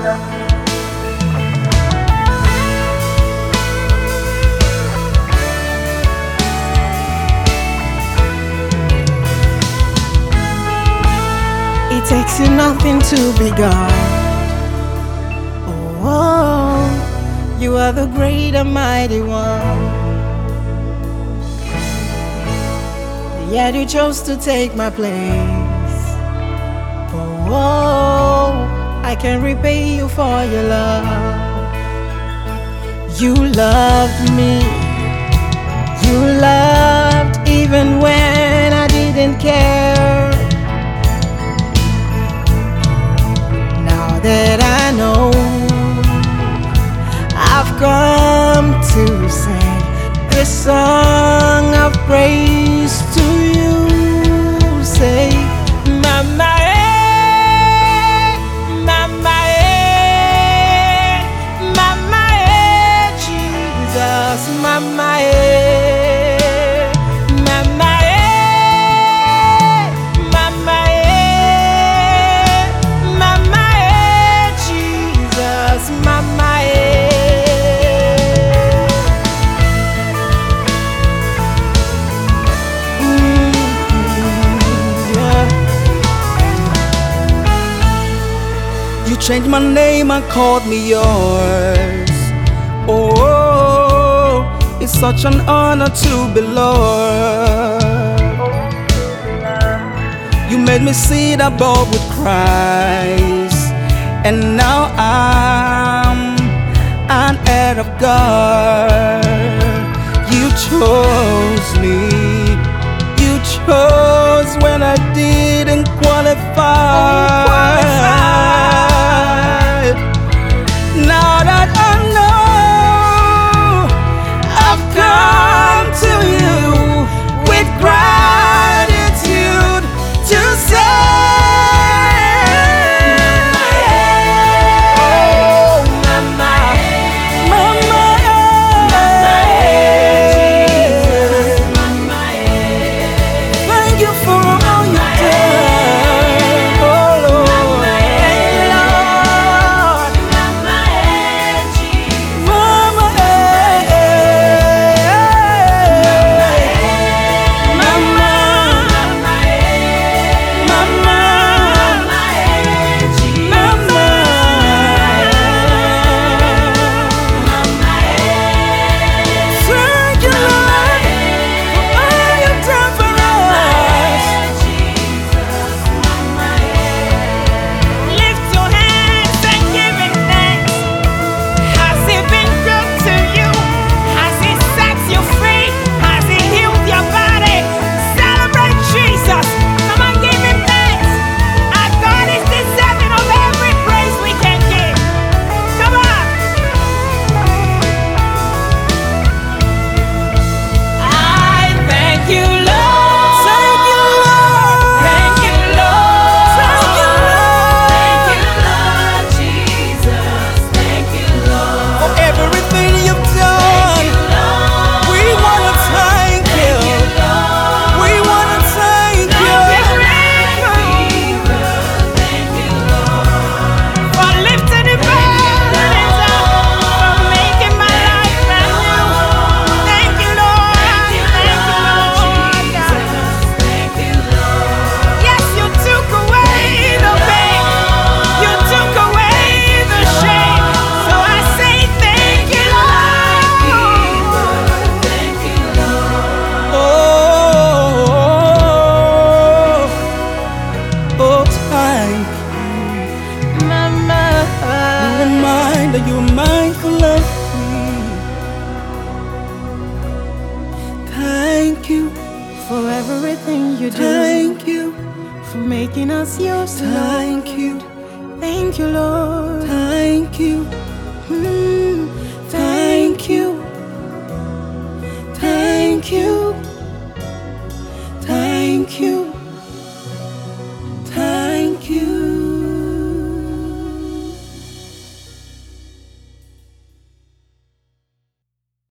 It takes you nothing to be God. Oh, you are the great and mighty one. Yet you chose to take my place. Oh, I can repay you for your love. You loved me. You loved even when I didn't care. Now that I know, I've come to sing this song of praise to you. Say, Mama, Mama, Mama, Jesus, Mama, Mama, Mama, Mama, Jesus, Mama. You changed my name and called me yours. Oh, it's such an honor to be loved. You made me sit above with Christ, and now I'm an heir of God. You chose me. You chose when I didn't qualify. Now that I know, I've come to you with gratitude to say, oh, Mama, Mama, Mama, thank you for all you've done, oh Lord. You're mindful of me. Thank you For everything you do. Thank you For making us yours. Thank you. Thank you, Lord.